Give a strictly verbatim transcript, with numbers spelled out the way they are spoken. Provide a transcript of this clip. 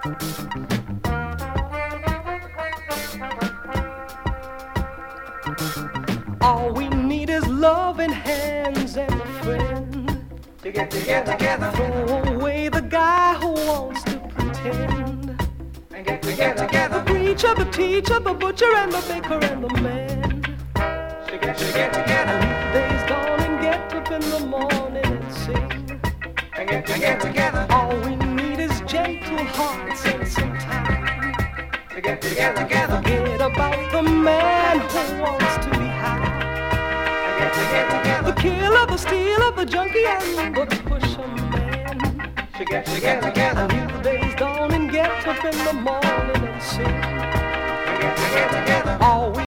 All we need is loving hands and a friend To get together, together, throw away the guy who wants to pretend and get together, together. The preacher, the teacher, the butcher and the baker and the man. To get together, together, Days dawn and get up in the morning and sing. and get together, together. All we need is gentle hearts and some time. To get together, together, Forget about the man who wants to be high. and get together, together. The killer, the stealer, the junkie and the pusher man. To get together, together, New days dawn and get up in the morning and sing. and get together, together. All we